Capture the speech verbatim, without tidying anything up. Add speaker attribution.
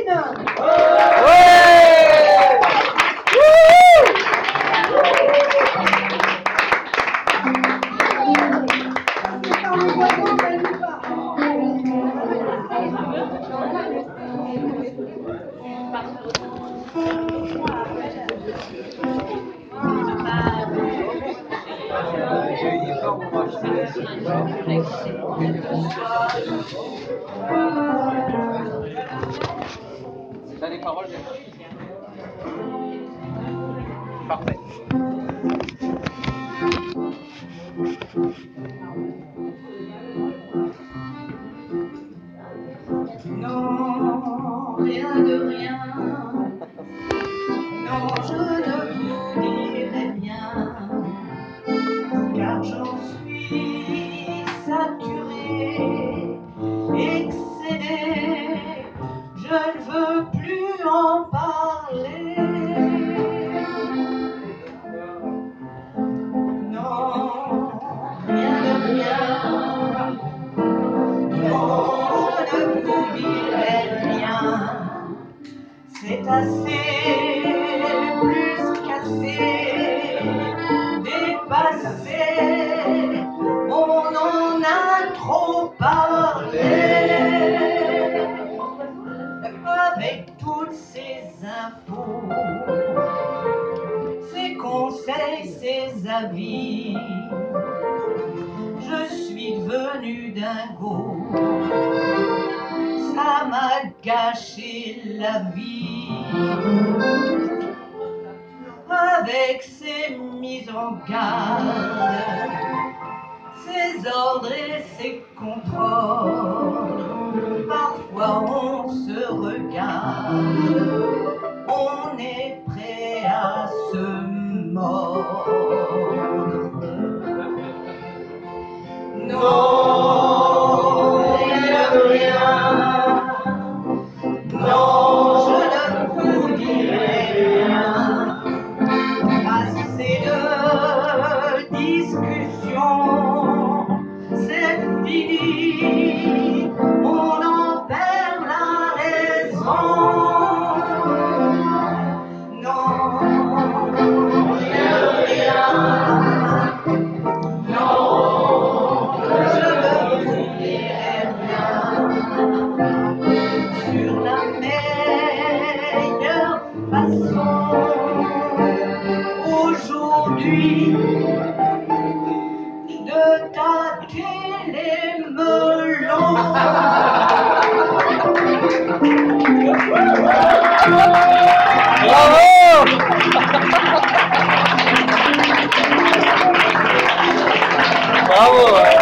Speaker 1: T'as les paroles déjà? Parfait.
Speaker 2: Non, rien de rien. Non, je ne vous dirai rien, car j'en suis saturé, excédé. Je ne veux plus en parler. Non, rien de rien. Non, je ne vous dirai rien. C'est assez, plus qu'assez, dépassé. On en a trop parlé. Avec toutes ces infos, ces conseils, ces avis, je suis devenu dingo. Ça m'a gâché la vie. Avec ces mises en garde, ces ordres et ces contrôles, parfois on se regarde, on est prêt à se mordre. Non, rien de rien. Non, je ne vous dirai rien. Assez de discussions, c'est fini. On en perd la raison. Non, rien de rien. Non, je ne vous dirai rien. Sur la meilleure façon aujourd'hui de tâter les melons.
Speaker 1: Bravo! Bravo!